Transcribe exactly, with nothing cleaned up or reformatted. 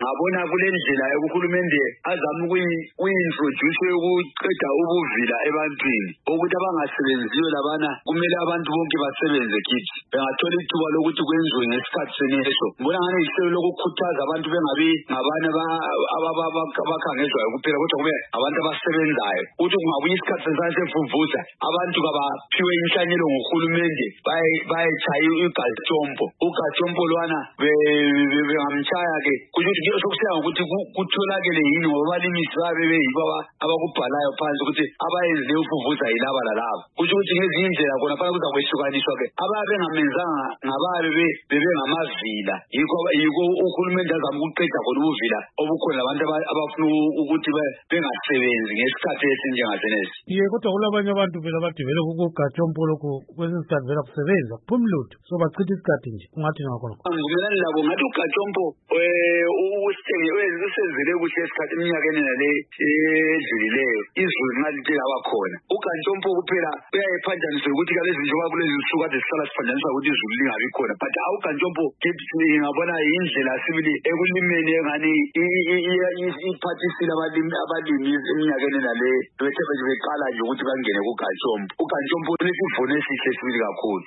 ngabona kule ndlela uhulumende azama ukuintroduce ukuqeda ubuvila ebantwini ukuthi abangasebenziyo labana kumele abantu bonke basebenze kithi bengathola ithuba lokuthi kwenziwe ngesikhathi seneso. Ngibona ngani ihlelo lokukhuthaza abantu bengabi ngabana abakhangezwayo kuphela kodwa kube abantu abasebenzayo ukuthi kungabuya isikhathi sesifumvuza abantu kabaphiwe inhlanyelo nguhulumende bayechaya uGatsompo uGatsompo lwana bengamtshaya ke ukuthi sokusiya ukuthi kutholakele yini ngoba abalimisi babe beyibo abakubhalayo phansi ukuthi abayenze ufuvuza yilaba lalaba kusho ukuthi ngezinye indlela khona fanele kuzakwehlukaniswa ke ababe ngamenzanga ngababe bebengamavila yikho yiko uhulumende azama ukuqeda khona ubuvila obukhona abantu abafuna ukuthi bengasebenzi ngesikhathi esinjengasenesi. Ye kodwa kulabanye abantu phela badivele kuGatsompo lokho kwesinye isikhathi vela kusebenza kuphumlutho so bachitha isikhathi nje kungathi nakhona ngimelani labo ngathi uGatsompo usenzele kuhle esikhathi eminyakeni nale edlulileyo izulu ngalite labakhona uGatsompo kuphela uyayephanjaniswa ukuthi kalezi njengoba kulezi nsuku kade sihlala siphanjaniswa ukuthi izulu lingabi khona but uGatsompo ngabona indlela sibili ekulimeni engani iphathisile abalimi abalimi eminyakeni nale bethe beqala nje ukuthi bangene kuGatsompo uGatsompo lesivuno esihle sibili kakhulu.